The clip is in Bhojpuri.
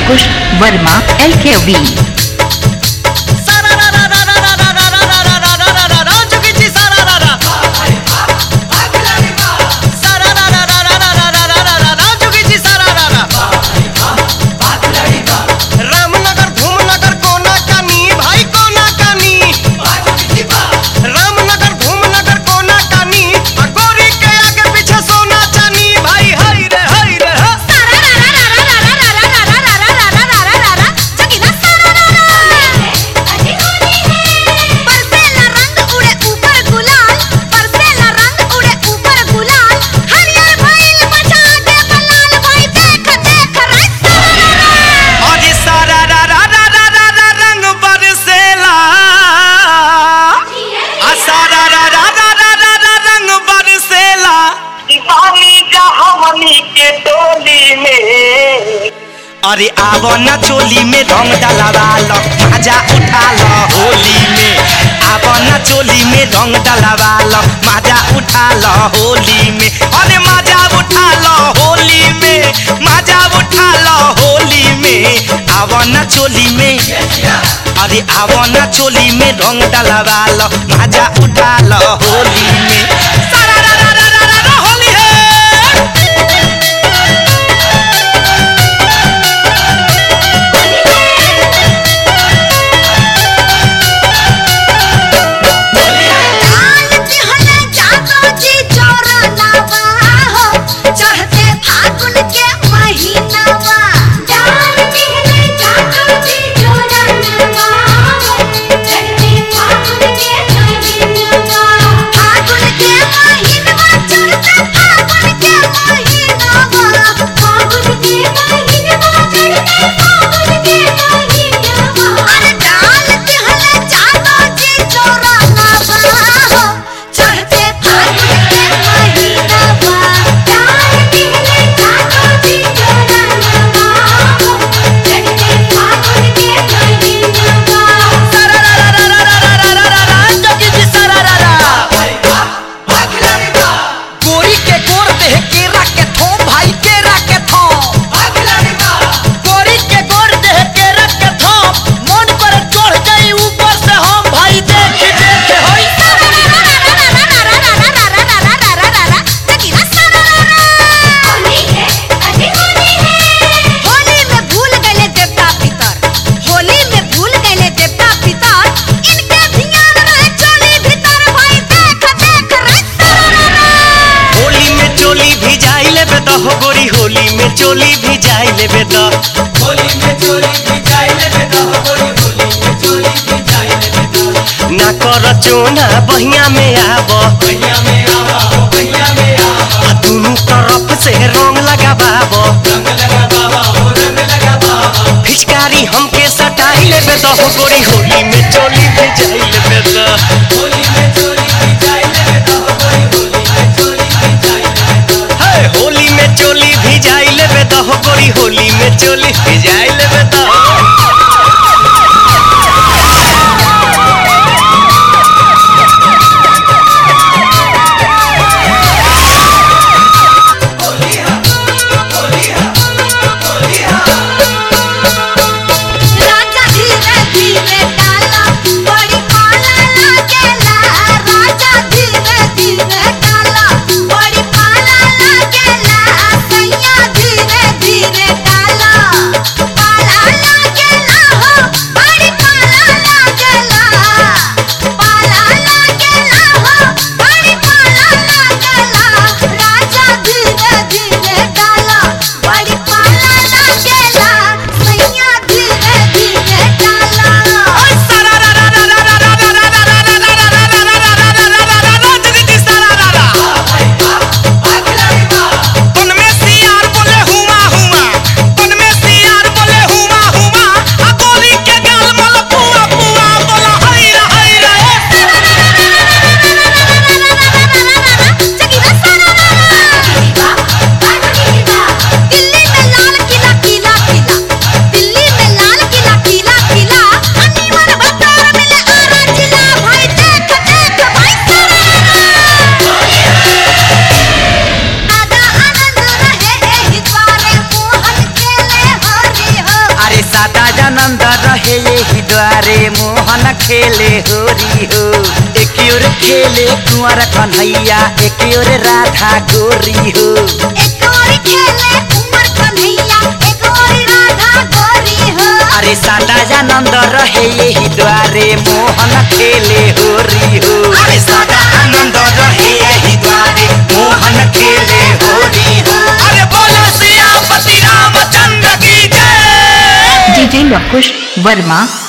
अंकुश वर्मा LKV। अरे आवो न चोली में रंग डलवा लो मजा उठा लो होली में। आवो न चोली में रंग डलवा लो मजा उठा लो होली में। अरे मजा उठा लो होली में, मजा उठा लो होली में। आवो न चोली में, अरे आवो न चोली में रंग डलवा लो मजा उठा लो होली में। सारा रा रा रा रा रा होली है। चोली भी जाई लेबे द होली में, चोली भी जाई लेबे द होली में, चोली भी जाई लेबे द। ना कर चोना बहिया में आबो, बहिया में आबो, बहिया में आबो। दोनों तरफ से रंग लगाबाबो, रंग लगाबाबो, रंग लगाबाबो। फिचकारी हमके सटाई लेबे द गोरी होली में चोली भी जाई लेबे द होली में, चोली भी जाई लेबे द होली में, चोली भी जाई लेबे द। हे होली में चोली भी जाई लेबे द गोरी होली में चोली भी जाई लेबे द। धीरे धीरे डाला यही द्वारे मोहन खेले होरी हो। एक ओर खेले कुंवर कन्हैया एक ओर राधा गोरी हो। एक ओर खेले कुंवर कन्हैया एक ओर राधा गोरी हो। अरे सदानंद रहे यही द्वारे मोहन खेले होरी हो। अरे सदानंद रहे यही द्वारे मोहन खेले होरी हो। अरे बोलो सियापति रामचंद्र की जय। DJ Lokush Verma